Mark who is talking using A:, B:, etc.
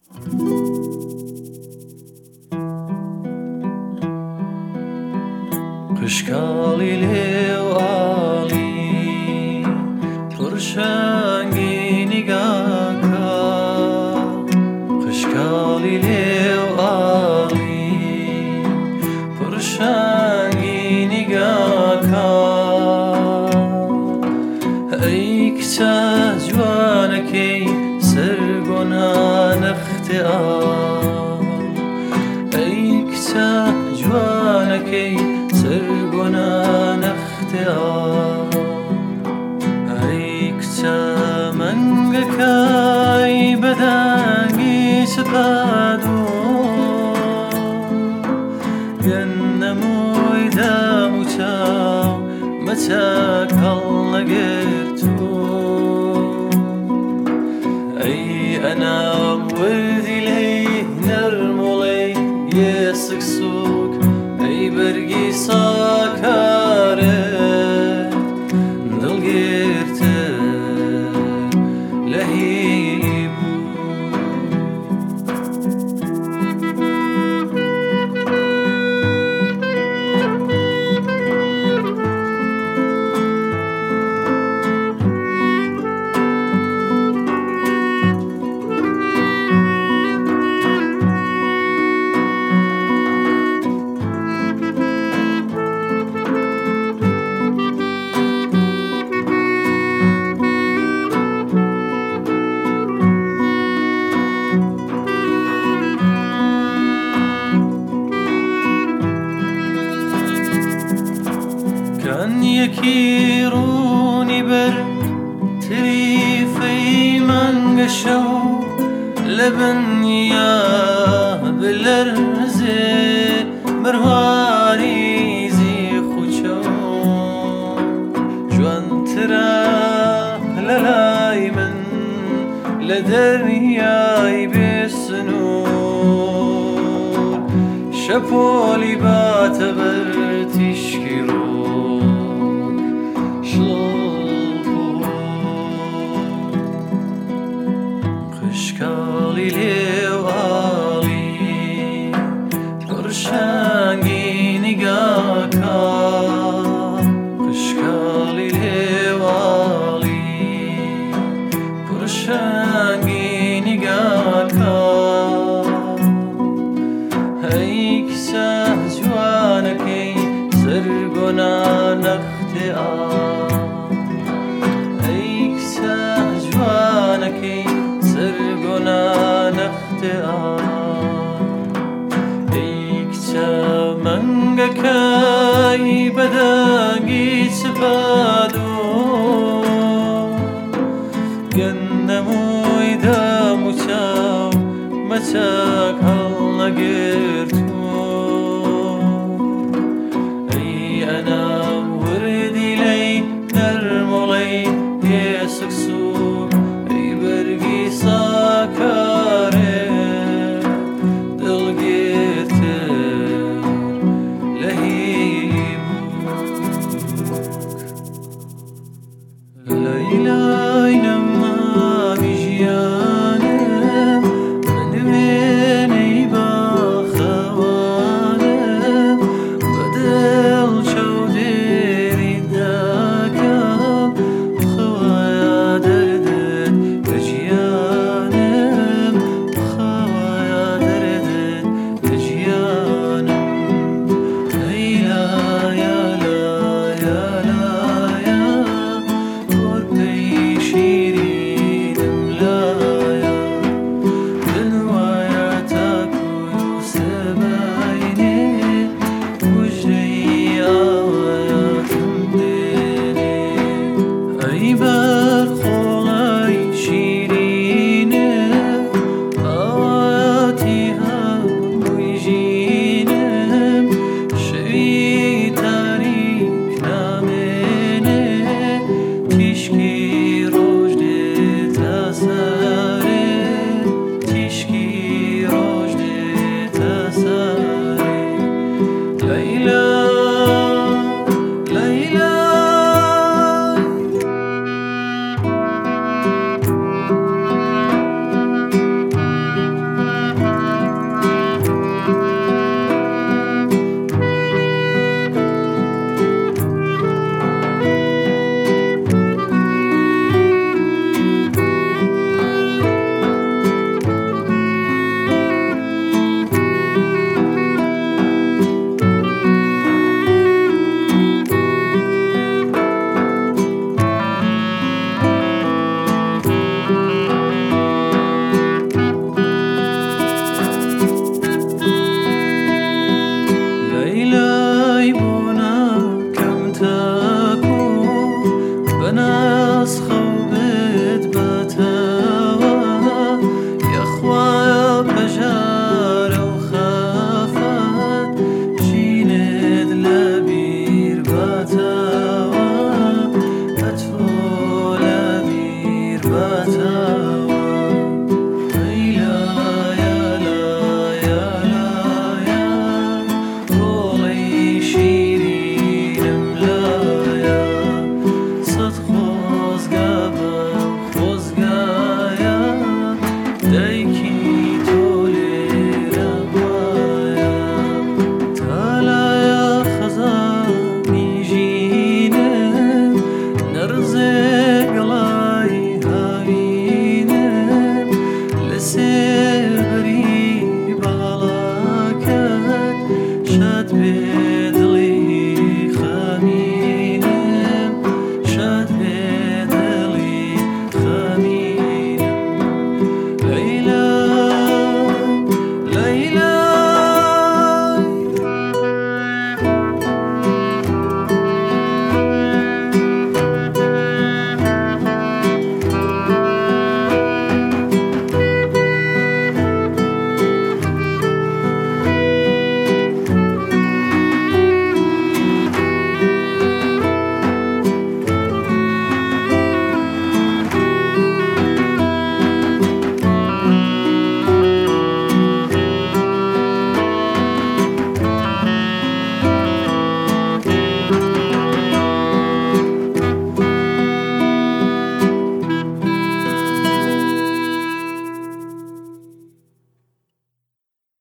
A: خشکاڵی لێوئاڵی پڕشەنگی نیگاکە، خشکاڵی لێوئاڵی پڕشەنگی نیگاکە، ئەی کچە جوانەکەی سەرگۆنانەختێ ئەی کچە جوانەکەی سەرگۆنانەختێ ئەی کچە مەنگەکەی بەدەنگی سپادۆ، گەنەمۆی دەم و چاو مەچەک هەڵنەگرتووە، ئەی ئەنام وردی لێی نەرمۆڵەی یێسک سووک، ئەی بەرگی ساکارت دڵگیرتر لە هی بوو. یەکی ڕوونی بەر تریفەی مانگە شەو، لە بنیا بلەرزێ مەرواریزی خوچە، جوانترە لە لای من لە دەریای بێسنوور، شەپۆلی باتە بەر تیشکی خشکاڵی لێوئاڵی پڕشەنگی نیگاکە، خشکاڵی لێوئاڵی پڕشەنگی نیگاکە، ئەی کچە جوانەکەی سەرگۆنانەختێ ئەی کچە جوانەکەی سەرگۆنانەختێ ئەی کچە مەنگەکەی بەدەنگی سپادۆ، گەنەمۆی دەم و چاو مەچەک هەڵنەگرتووە، ئەی ئەنام وردی لێی نەرمۆڵەی یێسک سووک،